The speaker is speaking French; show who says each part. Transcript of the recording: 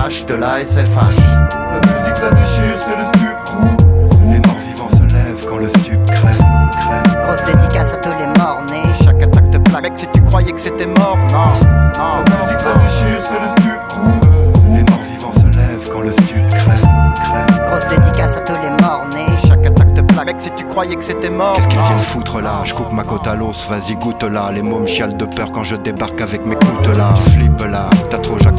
Speaker 1: SCH de la SFH.
Speaker 2: La musique ça déchire, c'est le stup trou.
Speaker 1: Les morts vivants se lèvent quand le stup crève, crève.
Speaker 3: Grosse dédicace à tous les morts-nés. Chaque attaque te plaque. Mec, si tu croyais que c'était mort, non, non.
Speaker 2: La musique ça déchire, c'est le stup trou.
Speaker 1: Les morts vivants se lèvent quand le stup crève, crève.
Speaker 3: Grosse dédicace à tous les morts-nés. Chaque attaque te plaque. Mec, si tu croyais que c'était mort.
Speaker 1: Qu'est-ce qu'ils viennent foutre là? Je coupe ma côte à l'os, vas-y goûte là. Les mômes chialent de peur quand je débarque avec mes coutelas. Tu flippes là, t'as trop